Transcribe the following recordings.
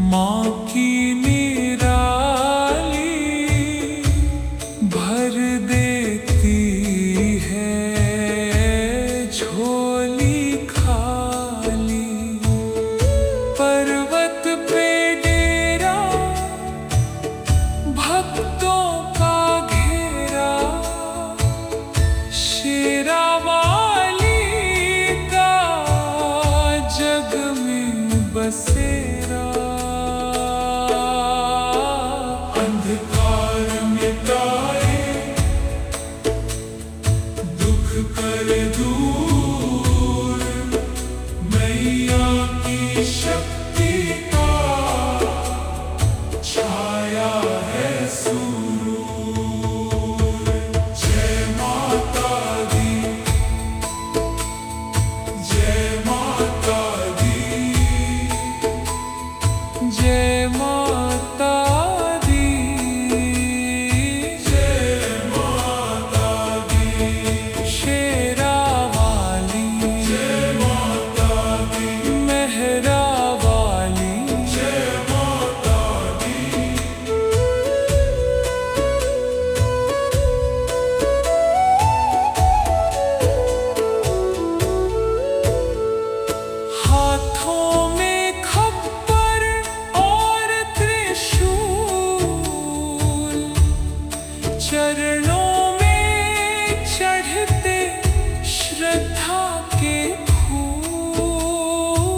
माँ की निराली भर देती है झोली खाली। पर्वत पे डेरा भक्तों का घेरा, शेरा वाली का जग में बसेरा। अंधकार मिटाए दुख करे दूर, मैया की शक्ति का छाया है सुरूर। जय माता दी, जय माता दी, जय माता दी, जय माता दी। शेरा वाली जय माता दी, मेहरा वाली जय माता दी। हाथों में खप्पर और त्रिशूल, चरणों में चढ़ते श्रद्धा के फूल।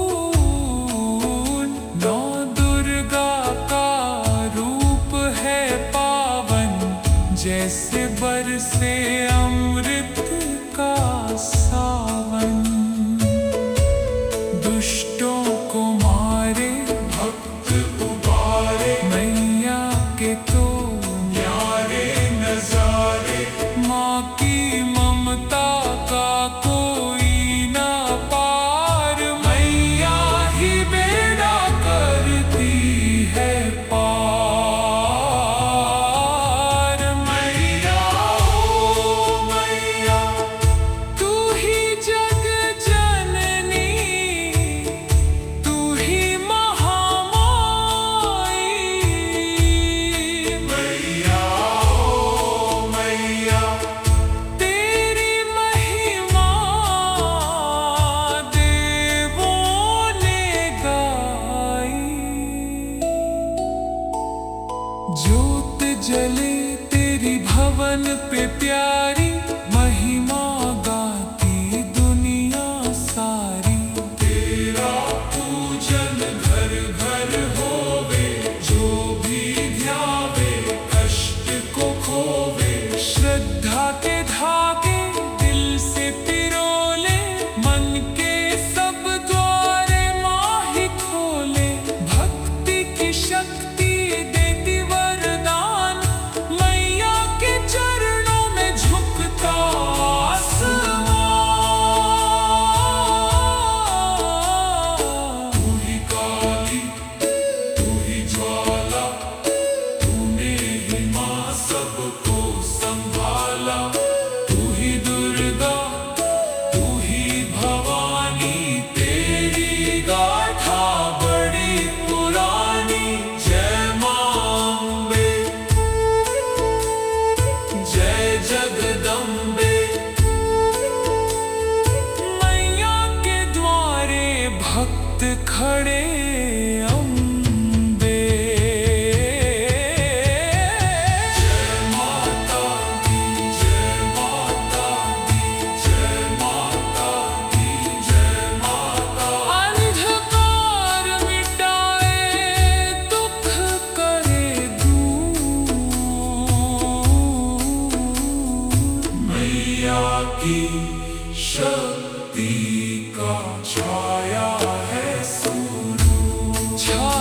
नौ दुर्गा का रूप है पावन, जैसे बरसे अमृत का सावन। दुष्टों को मारे भक्त उबारे, मैया के तो न्यारे नजारे। माँ की ममता का कोई ना पार, मैया ही बेड़ा करती है पार। मैया ओ मैया, तू ही जग जननी, तू ही महामाई। मैया ओ मैया, तेरी महिमा देवों ने गाई। ज्योत जले तेरी भवन पे प्यारी, महिमा गाती दुनिया सारी। तेरा पूजन घर घर होवे, जो भी ध्यावे कष्ट को खोवे। श्रद्धा के धागे दिल से पिरोले, मन के सब द्वारे माँ ही खोले। भक्ति की शक्ति देती वरदान, मैया के चरणों में झुकता आसमान। तू ही काली, तू ही ज्वाला, तूने ही माँ सबको संभाला। तू ही दुर्गा, तू ही भवानी, तेरी गाथा बड़ी पुरानी। जय माँ अम्बे, जय जगदम्बे। मैया के द्वारे भक्त खड़े अम्बे। जय माता दी, जय माता दी, जय माता दी, जय माता। अंधकार मिटाए दुख करे दूर, मैया की शक्ति का छाया है सुरूर।